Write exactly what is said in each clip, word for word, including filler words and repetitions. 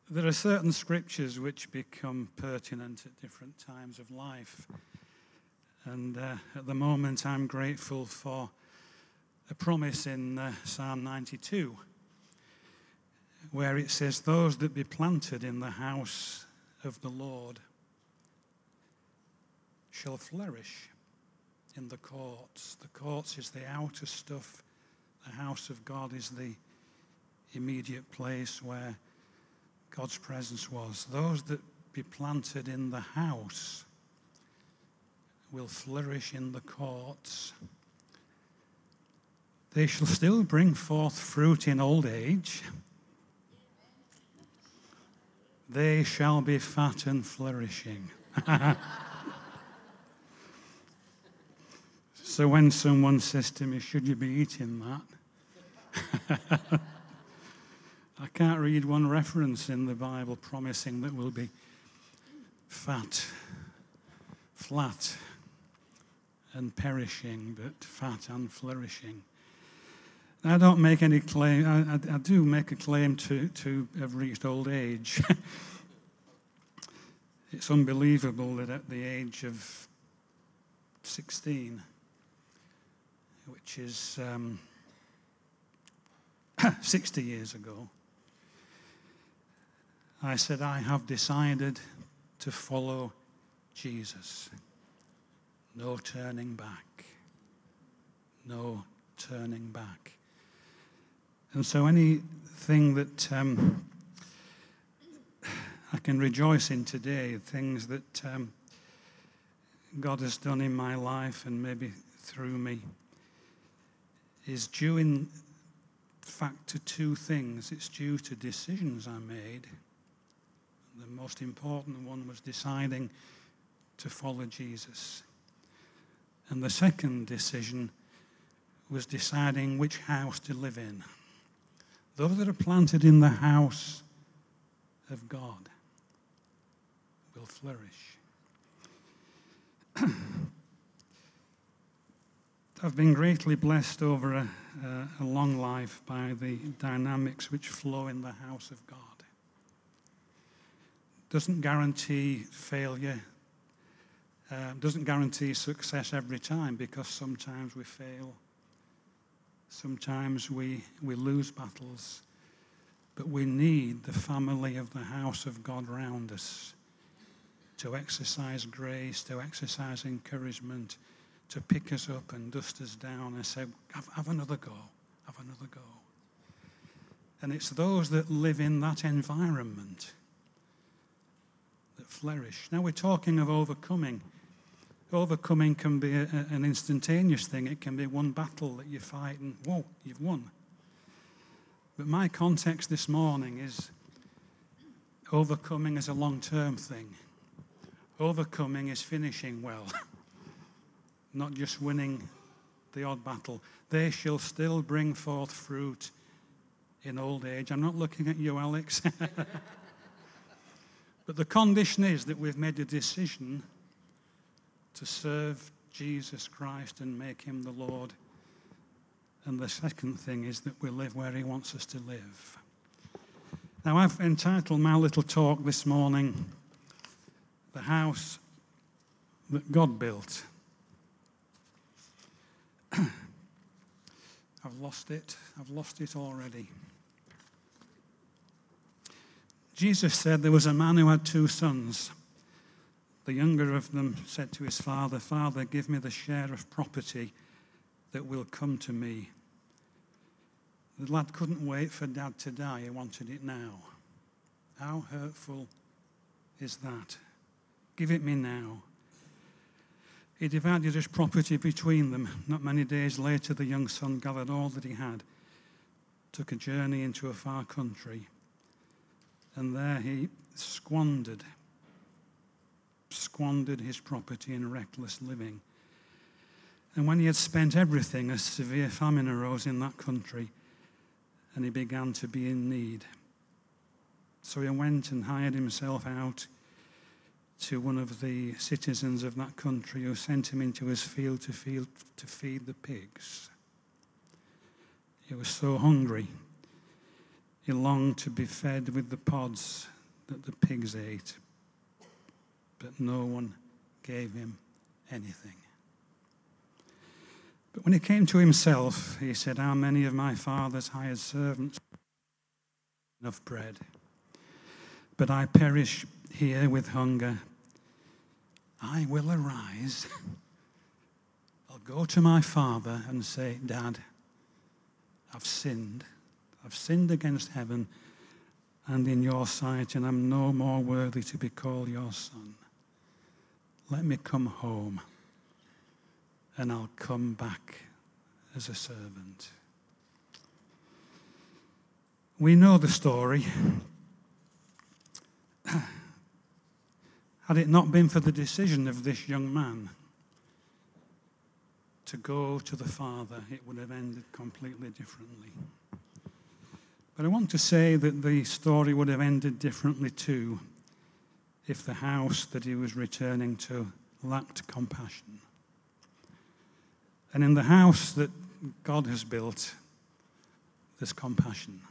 There are certain scriptures which become pertinent at different times of life. And uh, at the moment, I'm grateful for a promise in uh, Psalm ninety-two, where it says, "Those that be planted in the house of the Lord shall flourish in the courts." The courts is the outer stuff. The house of God is the immediate place where God's presence was. Those that be planted in the house will flourish in the courts. They shall still bring forth fruit in old age. They shall be fat and flourishing. So when someone says to me, "Should you be eating that?" I can't read one reference in the Bible promising that we'll be fat, flat, and perishing, but fat and flourishing. I don't make any claim. I, I, I do make a claim to, to have reached old age. It's unbelievable that at the age of sixteen, which is um, sixty years ago, I said, I have decided to follow Jesus. No turning back. No turning back. And so anything that um, I can rejoice in today, things that um, God has done in my life and maybe through me, is due in fact to two things. It's due to decisions I made. The most important one was deciding to follow Jesus. And the second decision was deciding which house to live in. Those that are planted in the house of God will flourish. I've been greatly blessed over a, a, a long life by the dynamics which flow in the house of God. Doesn't guarantee failure, uh, doesn't guarantee success every time, because sometimes we fail, sometimes we, we lose battles, but we need the family of the house of God round us to exercise grace, to exercise encouragement, to pick us up and dust us down and say, have, have another go, have another go. And it's those that live in that environment that flourish. Now we're talking of overcoming. Overcoming can be a, a, an instantaneous thing. It can be one battle that you fight and, whoa, you've won. But my context this morning is overcoming is a long-term thing. Overcoming is finishing well, not just winning the odd battle. They shall still bring forth fruit in old age. I'm not looking at you, Alex. But the condition is that we've made a decision to serve Jesus Christ and make him the Lord. And the second thing is that we live where he wants us to live. Now, I've entitled my little talk this morning, "The House That God Built." I've lost it. I've lost it already. Jesus said there was a man who had two sons. The younger of them said to his father, "Father, give me the share of property that will come to me." The lad couldn't wait for dad to die. He wanted it now. How hurtful is that? Give it me now. He divided his property between them. Not many days later, the young son gathered all that he had, took a journey into a far country, and there he squandered, squandered his property in reckless living. And when he had spent everything, a severe famine arose in that country, and he began to be in need. So he went and hired himself out to one of the citizens of that country, who sent him into his field to feed, to feed the pigs. He was so hungry, he longed to be fed with the pods that the pigs ate, but no one gave him anything. But when he came to himself, he said, how many of my father's hired servants have enough bread? But I perish here with hunger. I will arise. I'll go to my father and say, Dad, I've sinned. I've sinned against heaven and in your sight, and I'm no more worthy to be called your son. Let me come home, and I'll come back as a servant. We know the story. Had it not been for the decision of this young man to go to the Father, it would have ended completely differently. But I want to say that the story would have ended differently too if the house that he was returning to lacked compassion. And in the house that God has built, there's compassion.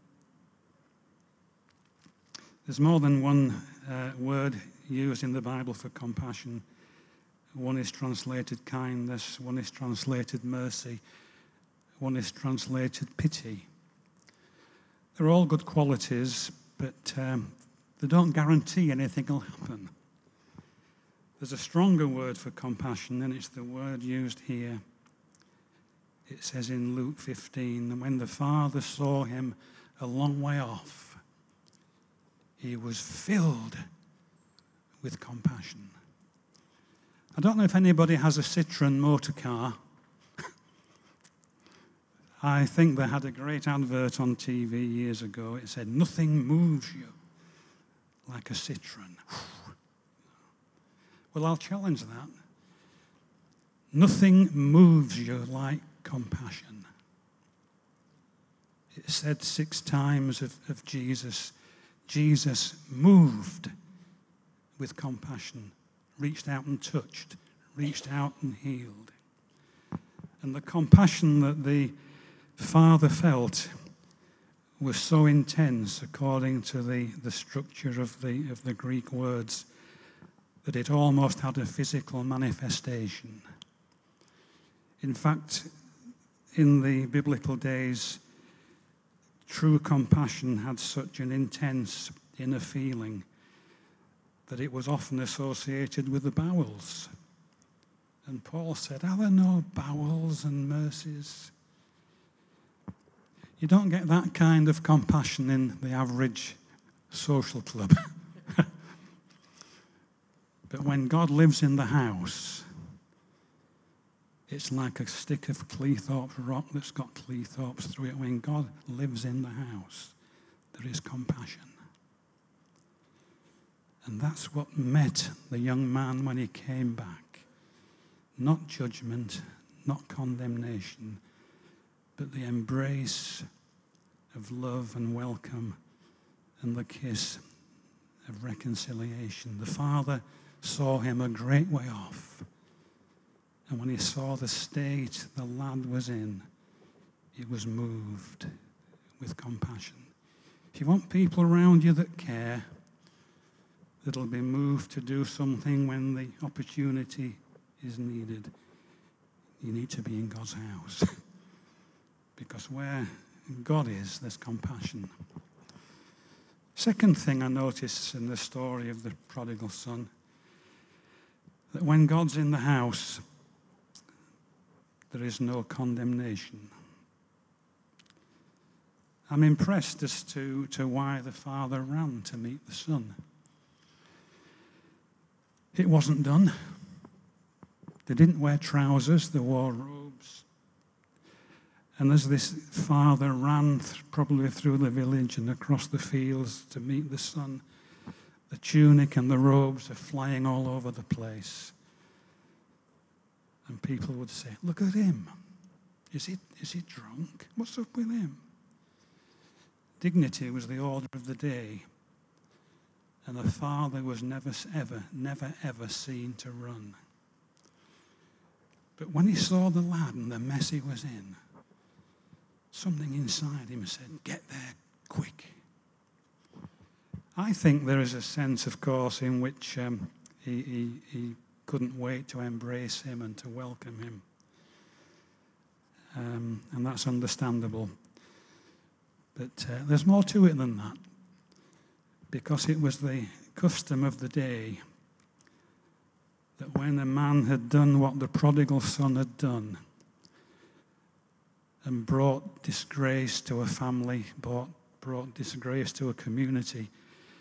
There's more than one uh, word used in the Bible for compassion. One is translated kindness, one is translated mercy, one is translated pity. They're all good qualities, but um, they don't guarantee anything will happen. There's a stronger word for compassion, and it's the word used here. It says in Luke fifteen, and when the Father saw him a long way off, he was filled with compassion. I don't know if anybody has a Citroen motor car. I think they had a great advert on T V years ago. It said, nothing moves you like a Citroen. Well, I'll challenge that. Nothing moves you like compassion. It said six times of, of Jesus, Jesus moved with compassion, reached out and touched, reached out and healed. And the compassion that the Father felt was so intense, according to the, the structure of the, of the Greek words, that it almost had a physical manifestation. In fact, in the biblical days, true compassion had such an intense inner feeling that it was often associated with the bowels. And Paul said, are there no bowels and mercies? You don't get that kind of compassion in the average social club. But when God lives in the house, it's like a stick of Cleethorpes rock that's got Cleethorpes through it. When God lives in the house, there is compassion. And that's what met the young man when he came back. Not judgment, not condemnation, but the embrace of love and welcome and the kiss of reconciliation. The Father saw him a great way off. And when he saw the state the lad was in, he was moved with compassion. If you want people around you that care, that'll be moved to do something when the opportunity is needed, you need to be in God's house. Because where God is, there's compassion. Second thing I notice in the story of the prodigal son, that when God's in the house, there is no condemnation. I'm impressed as to, to why the father ran to meet the son. It wasn't done. They didn't wear trousers, they wore robes. And as this father ran th- probably through the village and across the fields to meet the son, the tunic and the robes are flying all over the place. And people would say, look at him. Is he, is he drunk? What's up with him? Dignity was the order of the day. And the father was never, ever, never, ever seen to run. But when he saw the lad and the mess he was in, something inside him said, get there quick. I think there is a sense, of course, in which um, he, he, he couldn't wait to embrace him and to welcome him. Um, and that's understandable. But uh, there's more to it than that, because it was the custom of the day that when a man had done what the prodigal son had done and brought disgrace to a family, brought, brought disgrace to a community,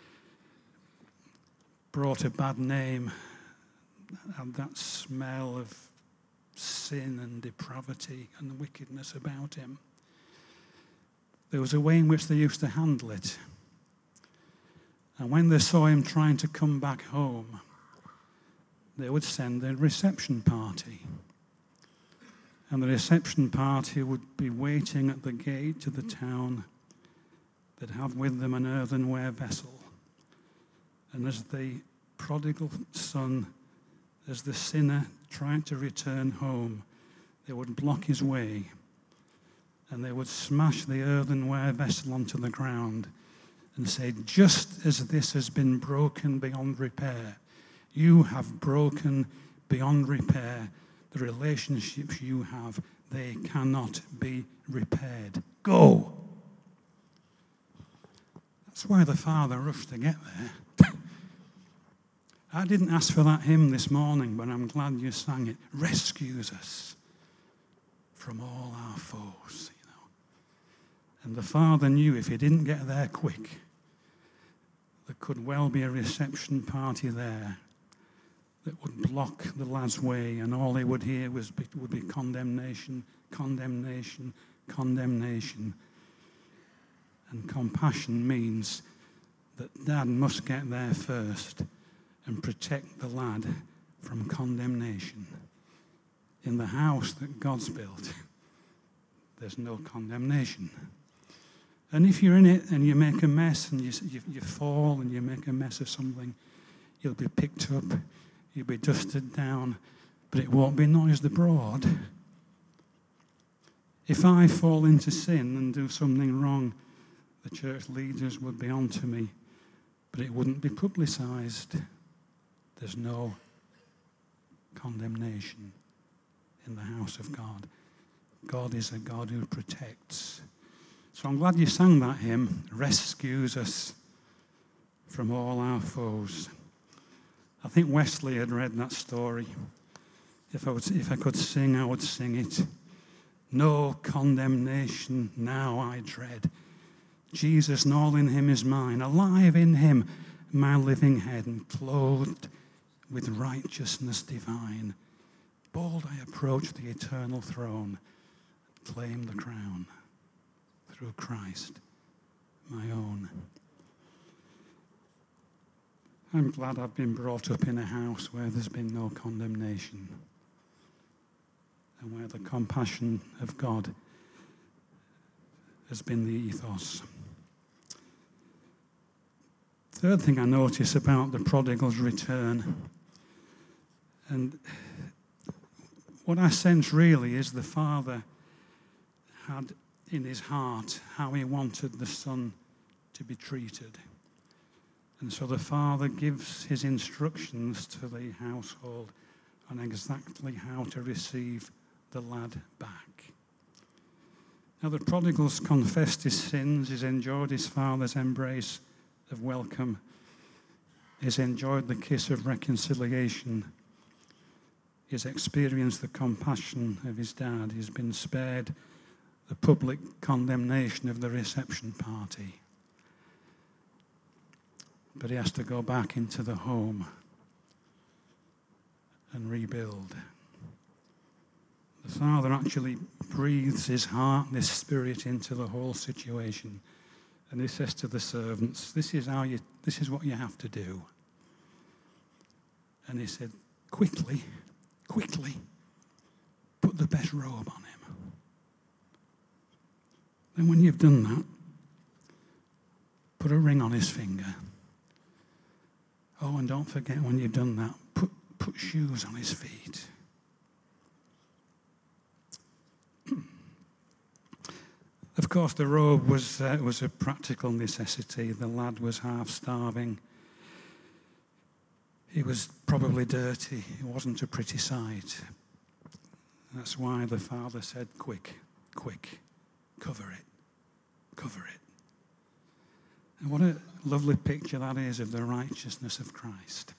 brought a bad name, and that smell of sin and depravity and wickedness about him, there was a way in which they used to handle it. And when they saw him trying to come back home, they would send a reception party. And the reception party would be waiting at the gate to the town. They'd have with them an earthenware vessel. And as the prodigal son, as the sinner tried to return home, they would block his way, and they would smash the earthenware vessel onto the ground and say, just as this has been broken beyond repair, you have broken beyond repair the relationships you have. They cannot be repaired. Go! That's why the father rushed to get there. I didn't ask for that hymn this morning, but I'm glad you sang it. Rescues us from all our foes, you know. And the father knew if he didn't get there quick, there could well be a reception party there that would block the lad's way, and all he would hear was would be condemnation, condemnation, condemnation. And compassion means that dad must get there first and protect the lad from condemnation. In the house that God's built, there's no condemnation. And if you're in it and you make a mess and you, you, you fall and you make a mess of something, you'll be picked up, you'll be dusted down, but it won't be noised abroad. If I fall into sin and do something wrong, the church leaders would be on to me, but it wouldn't be publicized. There's no condemnation in the house of God. God is a God who protects. So I'm glad you sang that hymn, Rescues Us from All Our Foes. I think Wesley had read that story. If I, would, if I could sing, I would sing it. No condemnation now I dread. Jesus and all in him is mine, alive in him, my living head, and clothed with righteousness divine. Bold I approach the eternal throne, claim the crown through Christ, my own. I'm glad I've been brought up in a house where there's been no condemnation and where the compassion of God has been the ethos. Third thing I notice about the prodigal's return, and what I sense really is the father had in his heart how he wanted the son to be treated. And so the father gives his instructions to the household on exactly how to receive the lad back. Now the prodigal's confessed his sins, he's enjoyed his father's embrace of welcome, he's enjoyed the kiss of reconciliation, he's experienced the compassion of his dad, he's been spared the public condemnation of the reception party. But he has to go back into the home and rebuild. The father actually breathes his heart, this spirit, into the whole situation. And he says to the servants, this is how you, this is what you have to do. And he said, quickly, quickly, put the best robe on him. And when you've done that, put a ring on his finger. Oh, and don't forget when you've done that, put, put shoes on his feet. Of course, the robe was, uh, was a practical necessity. The lad was half starving. He was probably dirty. It wasn't a pretty sight. That's why the father said, quick, quick, cover it, cover it. And what a lovely picture that is of the righteousness of Christ.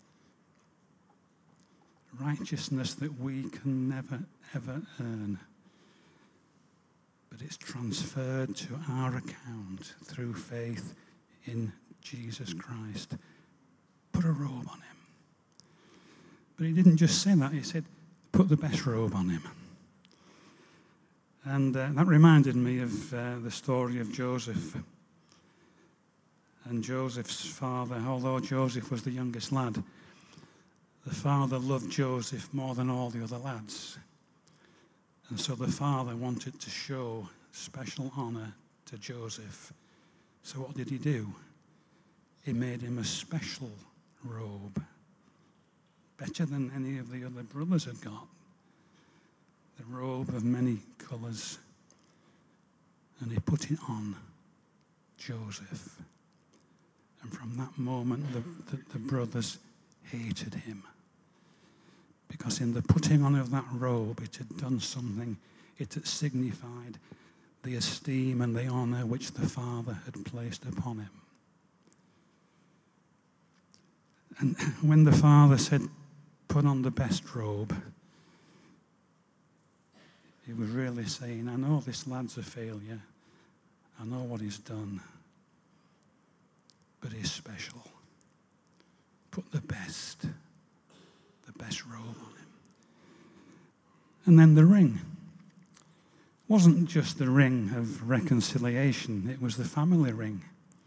Righteousness that we can never, ever earn. But it's transferred to our account through faith in Jesus Christ. Put a robe on him. But he didn't just say that. He said, put the best robe on him. And uh, that reminded me of uh, the story of Joseph. And Joseph's father, although Joseph was the youngest lad, the father loved Joseph more than all the other lads. And so the father wanted to show special honor to Joseph. So what did he do? He made him a special robe, better than any of the other brothers had got. The robe of many colors. And he put it on Joseph. And from that moment, the, the, the brothers hated him. Because in the putting on of that robe, it had done something. It had signified the esteem and the honor which the Father had placed upon him. And when the Father said, put on the best robe, he was really saying, I know this lad's a failure. I know what he's done. But he's special. Put the best, the best robe on him. And then the ring. It wasn't just the ring of reconciliation, it was the family ring.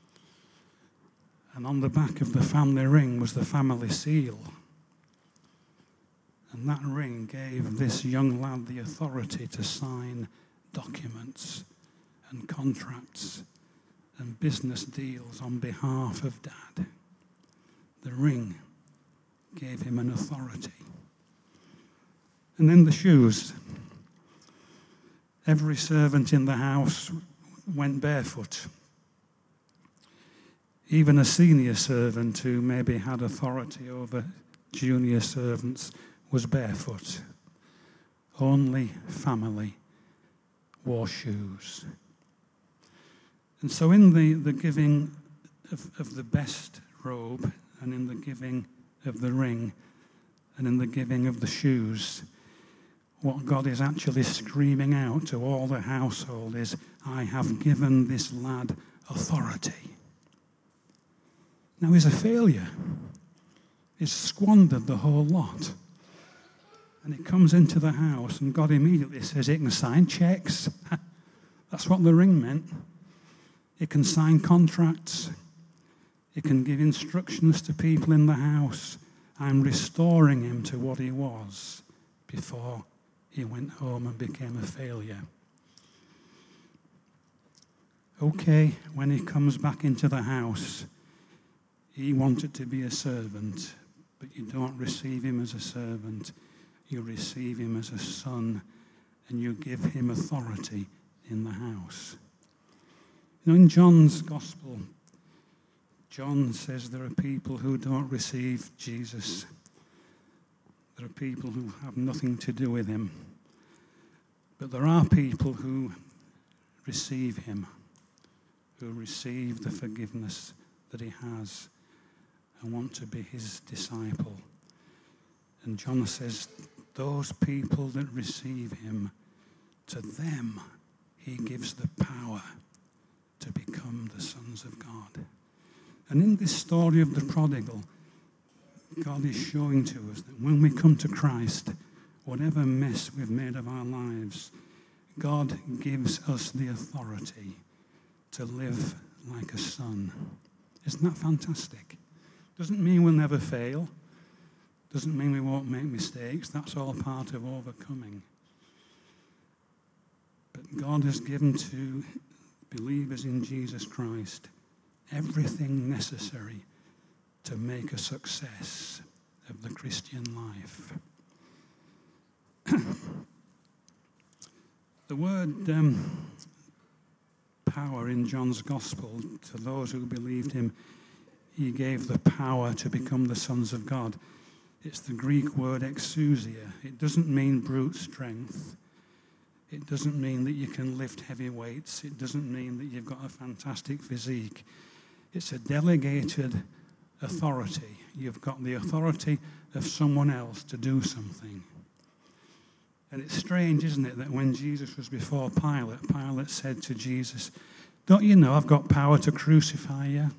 And on the back of the family ring was the family seal. And that ring gave this young lad the authority to sign documents and contracts and business deals on behalf of Dad. The ring gave him an authority. And then the shoes. Every servant in the house went barefoot. Even a senior servant who maybe had authority over junior servants was barefoot. Only family wore shoes. And so in the, the giving of, of the best robe, and in the giving of the ring, and in the giving of the shoes, what God is actually screaming out to all the household is, I have given this lad authority. Now he's a failure. He's squandered the whole lot. And he comes into the house and God immediately says he can sign checks. That's what the ring meant. He can sign contracts. He can give instructions to people in the house. I'm restoring him to what he was before he went home and became a failure. Okay, when he comes back into the house, he wanted to be a servant, but you don't receive him as a servant. You receive him as a son, and you give him authority in the house. You know, in John's Gospel, John says there are people who don't receive Jesus. There are people who have nothing to do with him. But there are people who receive him, who receive the forgiveness that he has and want to be his disciple. And John says, those people that receive him, to them he gives the power to become the sons of God. And in this story of the prodigal, God is showing to us that when we come to Christ, whatever mess we've made of our lives, God gives us the authority to live like a son. Isn't that fantastic? Doesn't mean we'll never fail. Doesn't mean we won't make mistakes. That's all part of overcoming. But God has given to believers in Jesus Christ everything necessary to make a success of the Christian life. The word um, power in John's Gospel to those who believed him. He gave the power to become the sons of God. It's the Greek word exousia. It doesn't mean brute strength. It doesn't mean that you can lift heavy weights. It doesn't mean that you've got a fantastic physique. It's a delegated authority. You've got the authority of someone else to do something. And it's strange, isn't it, that when Jesus was before Pilate, Pilate said to Jesus, "Don't you know I've got power to crucify you?"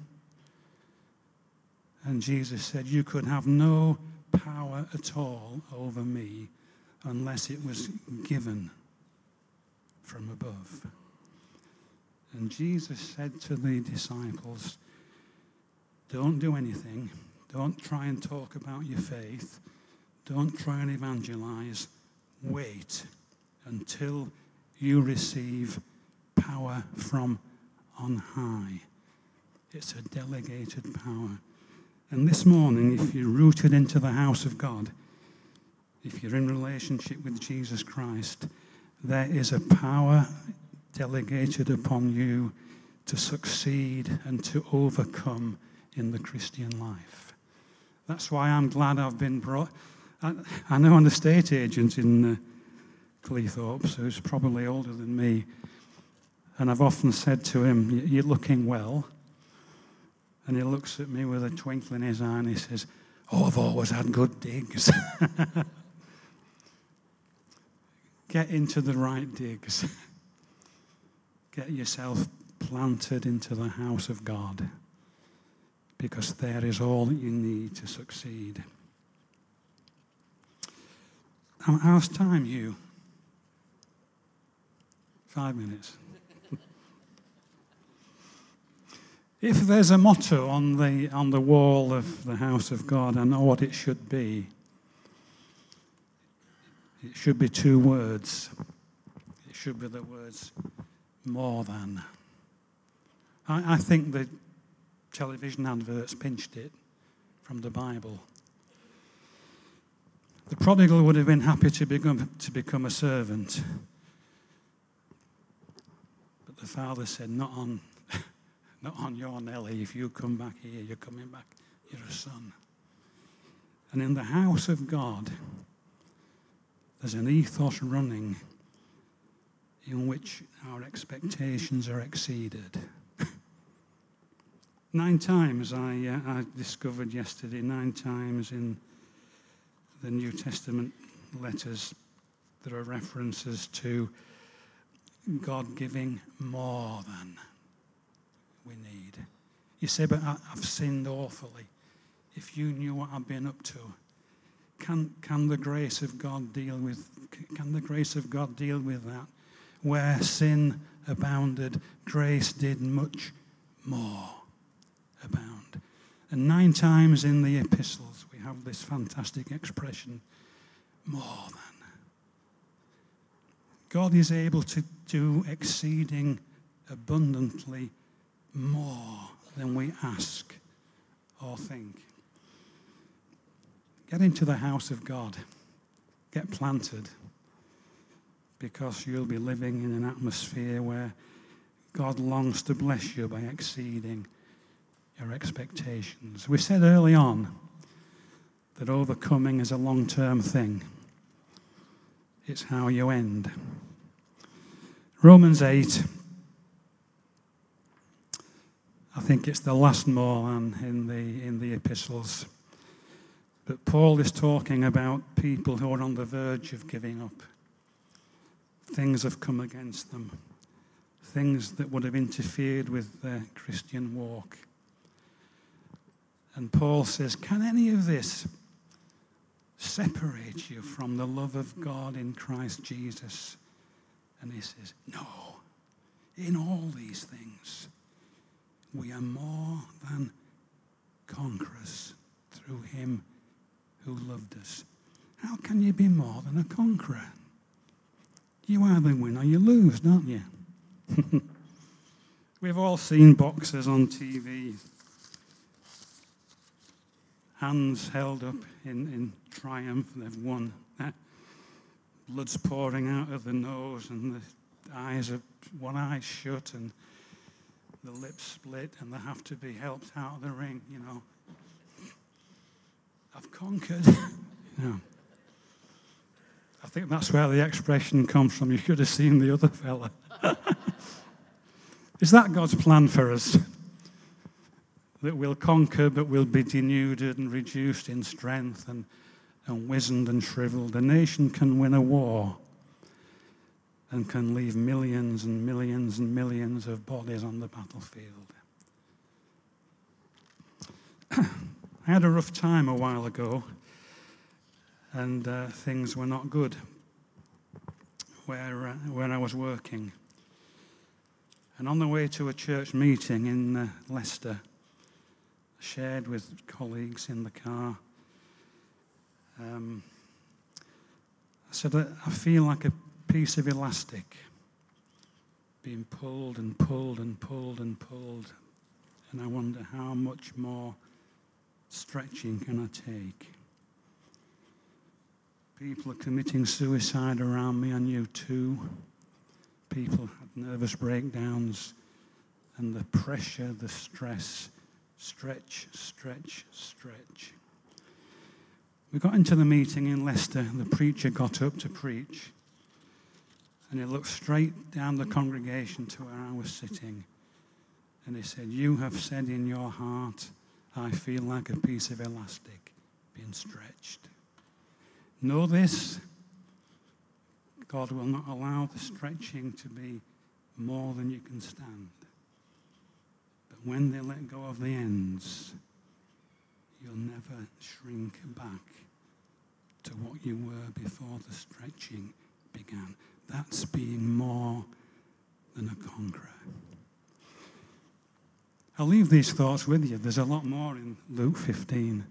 And Jesus said, "You could have no power at all over me unless it was given from above." And Jesus said to the disciples, "Don't do anything. Don't try and talk about your faith. Don't try and evangelize. Wait until you receive power from on high." It's a delegated power. And this morning, if you're rooted into the house of God, if you're in relationship with Jesus Christ, there is a power delegated upon you to succeed and to overcome in the Christian life. That's why I'm glad I've been brought. I, I know an estate agent in uh, Cleethorpes who's probably older than me, and I've often said to him, "You're looking well." And he looks at me with a twinkle in his eye and he says, "Oh, I've always had good digs." Get into the right digs. Get yourself planted into the house of God, because there is all that you need to succeed. How's time, Hugh? Five minutes. If there's a motto on the on the wall of the house of God, I know what it should be. It should be two words. It should be the words "more than." I, I think the television adverts pinched it from the Bible. The prodigal would have been happy to become to become a servant, but the father said, "Not on." Not on your Nelly. If you come back here, you're coming back. You're a son. And in the house of God, there's an ethos running in which our expectations are exceeded. Nine times I, uh, I discovered yesterday, nine times in the New Testament letters, there are references to God giving more than we need. You say, "But I, I've sinned awfully." If you knew what I've been up to, can can the grace of God deal with can the grace of God deal with that? Where sin abounded, grace did much more abound. And nine times in the epistles we have this fantastic expression, "more than." God is able to do exceeding abundantly more than we ask or think. Get into the house of God. Get planted, because you'll be living in an atmosphere where God longs to bless you by exceeding your expectations. We said early on that overcoming is a long-term thing. It's how you end. Romans eight, I think it's the last more than in the in the epistles. But Paul is talking about people who are on the verge of giving up. Things have come against them. Things that would have interfered with their Christian walk. And Paul says, can any of this separate you from the love of God in Christ Jesus? And he says, no. In all these things, we are more than conquerors through him who loved us. How can you be more than a conqueror? You either win or you lose, don't you? We've all seen boxers on T V, hands held up in, in triumph, they've won. Blood's pouring out of the nose and the eyes are one eye shut, and the lips split and they have to be helped out of the ring, you know. I've conquered. You know. I think that's where the expression comes from. You should have seen the other fella. Is that God's plan for us? That we'll conquer, but we'll be denuded and reduced in strength and, and wizened and shriveled. A nation can win a war and can leave millions and millions and millions of bodies on the battlefield. I had a rough time a while ago, and uh, things were not good where, uh, where I was working. And on the way to a church meeting in uh, Leicester, I shared with colleagues in the car, um, I said, I feel like a piece of elastic being pulled and pulled and pulled and pulled, and I wonder how much more stretching can I take? People are committing suicide around me. I knew too. People had nervous breakdowns, and the pressure, the stress, stretch, stretch, stretch. We got into the meeting in Leicester. The preacher got up to preach, and he looked straight down the congregation to where I was sitting, and he said, "You have said in your heart, I feel like a piece of elastic being stretched. Know this, God will not allow the stretching to be more than you can stand. But when they let go of the ends, you'll never shrink back to what you were before the stretching began." That's being more than a conqueror. I'll leave these thoughts with you. There's a lot more in Luke fifteen.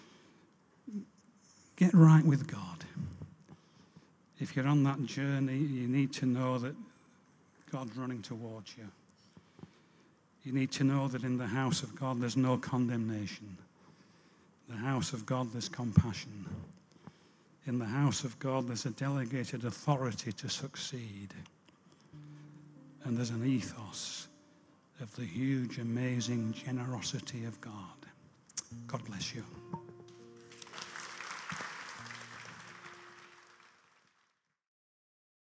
Get right with God. If you're on that journey, you need to know that God's running towards you. You need to know that in the house of God there's no condemnation. In the house of God there's compassion. In the house of God there's a delegated authority to succeed. And there's an ethos of the huge, amazing generosity of God. God bless you.